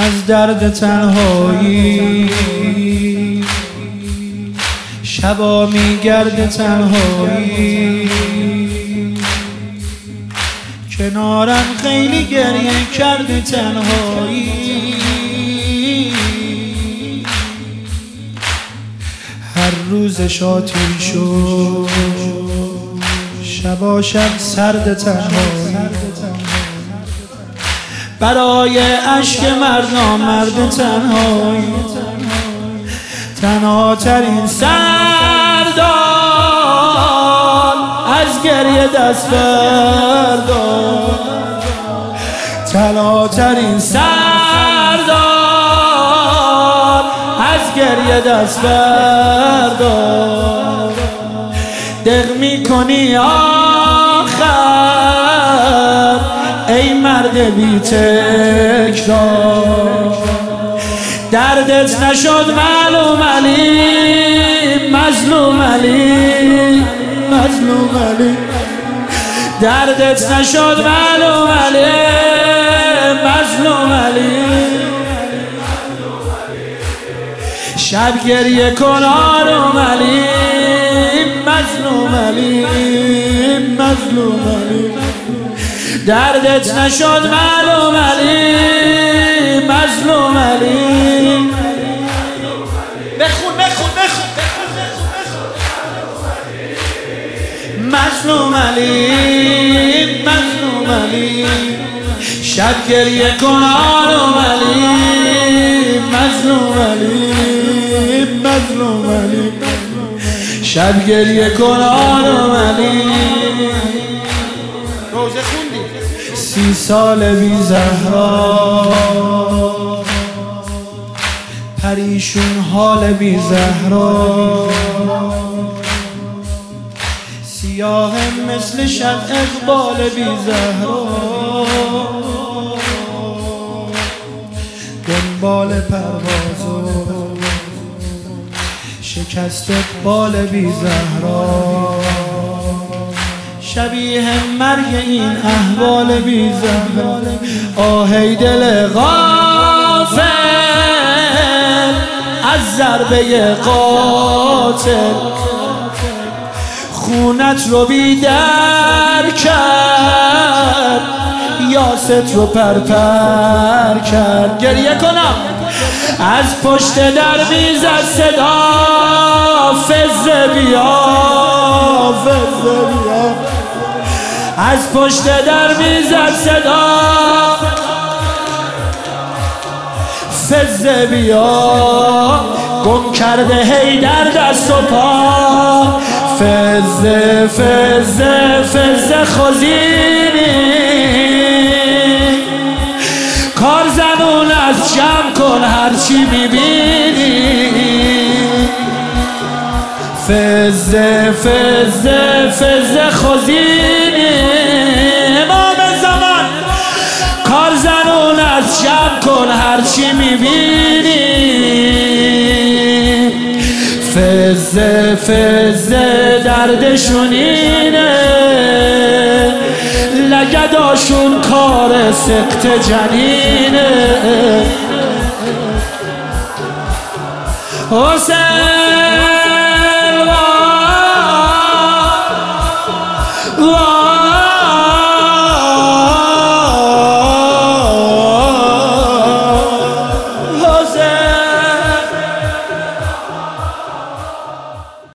از درد تنهایی شبا میگرده تنهایی کنارم خیلی گریه کرده تنهایی هر روزش آتیل شد شبا شب سرد تنهایی برای عشق مرد نامرد تنهایی تنهاترین سردار از گریه دست بردار تنهاترین سردار از گریه دست بردار دق میکنی آخر ای مرد بی تکرار دردت نشد معلوم علی مظلوم علی مظلوم علی دردت نشد معلوم علی مظلوم علی شب گریه کن آروم علی مظلوم علی مظلوم علی دردت نشد معلوم علی مظلوم علی بخون بخون بخون مظلوم علی مظلوم علی شب گریه کن آروم علی مظلوم علی مظلوم علی شب گریه کن آروم علی روزه خوندی 30 سال بی زهرا پریشون حال بی زهرا سیاه مثل شب اقبال بی زهرا دنبال پروازو شکست بال بی زهرا شبیه مرگ این احوال بی زهرا آهی دل غافل از ضربه قاتل خونت رو بیدر کرد یاست رو پرپر کرد گریه کنم از پشت در میزد صدا فزه بیا فزه بیا از پشت در میزد صدا فزه بیا گم کرده هی در دست و پا فزه فزه فزه خزینی کار زنون از جمع کن هرچی میبینی فزه فزه فزه خزینی امام زمان کار زنون از جمع کن هرچی میبینی فزه فزه دردشون اینه لگداشون کار سقط جنینه حسین